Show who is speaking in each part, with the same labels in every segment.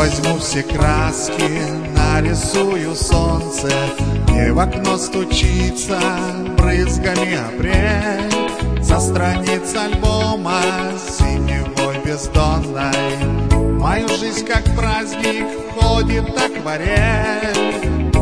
Speaker 1: возьму все краски, нарисую солнце, и в окно стучится брызгами апрель. Со страниц альбома синевой бездонной мою жизнь как праздник входит акварель.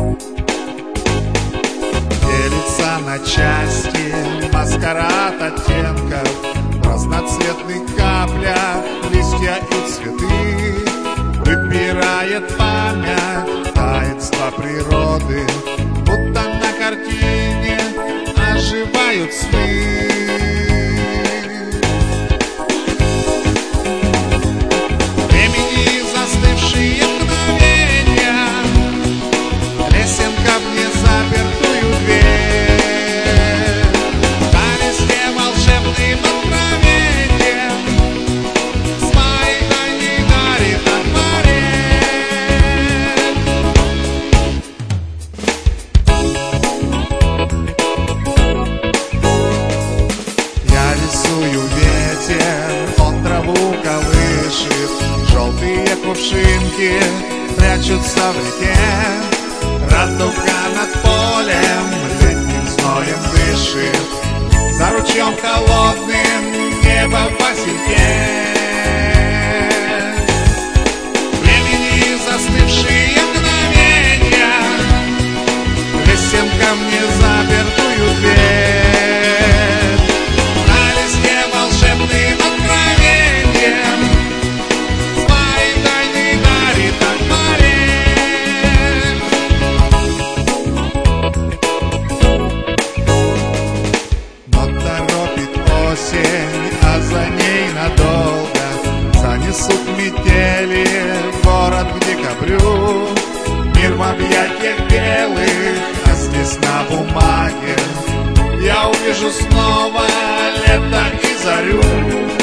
Speaker 1: Делится на части маскарад оттенков, в разноцветных каплях листья и цветы. Выпирает память таинства природы, будто на картине оживают сны. Времени застывшие мгновения, лесенка в незапертую дверь. На листе волшебным откровением свои тайны дарит акварель. Я рисую ветер, он траву колышет, желтые кувшинки прячутся в реке. Радуга над полем летним зноем дышит, за ручьем холодным небо в васильке. Времени застывшие мгновения, лесенка в незапертую дверь. На листе волшебным откровением свои тайны дарит акварель. Но торопит осень, а за ней надолго занесут метели город к декабрю. Мир в объятиях белых, а здесь на бумаге я увижу снова лето и зарю.